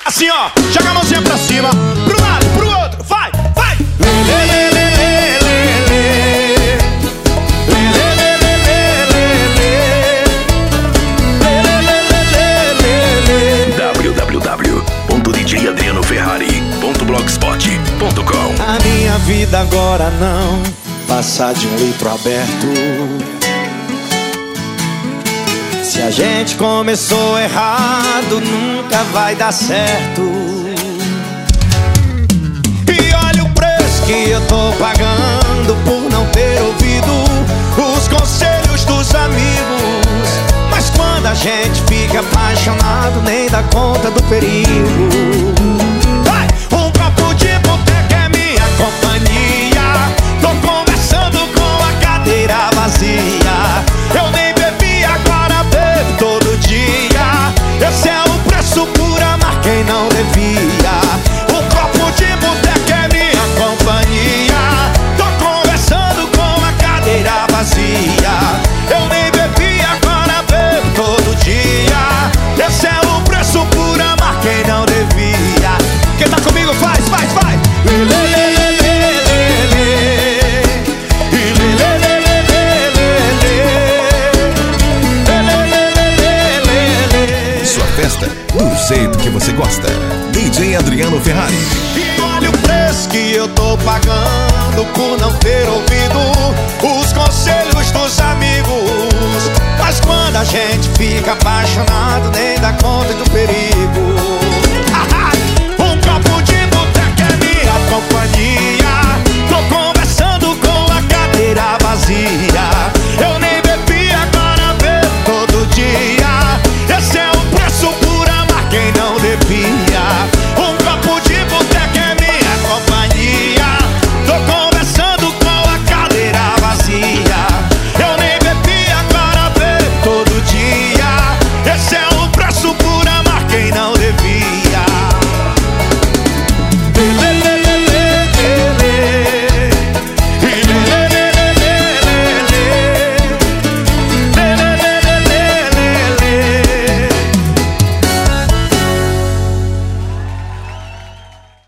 Assim, ó, joga a mãozinha pra cima, pro lado, pro outro, vai, vai. www.djadrianoferrari.blogspot.com. A minha vida agora não passa de um litro aberto. Se a gente começou errado, nunca vai dar certo. E olha o preço que eu tô pagando por não ter ouvido os conselhos dos amigos. Mas quando a gente fica apaixonado, nem dá conta do perigo. Vai! Um copo de boteca é minha companhia. Tô conversando com a cadeira vazia. Eu nem bebi, agora bebo todo dia. Esse é o preço por amar quem não devia. Um copo de boteca é minha companhia. Tô conversando com a cadeira vazia. Eu nem bebi, agora bebo todo dia. Esse é o preço por amar quem não devia. Quem tá comigo faz, faz, faz. Sua festa do jeito que você gosta. DJ Adriano Ferrari. E olha o preço que eu tô pagando por não ter ouvido os conselhos dos amigos. Mas quando a gente fica apaixonado, nem dá conta do perigo. Um copo de boteca é minha companhia. Tô conversando com a cadeira vazia. Eu nem bebi, agora bebo todo dia. Esse é o preço por amar quem não devia. Um copo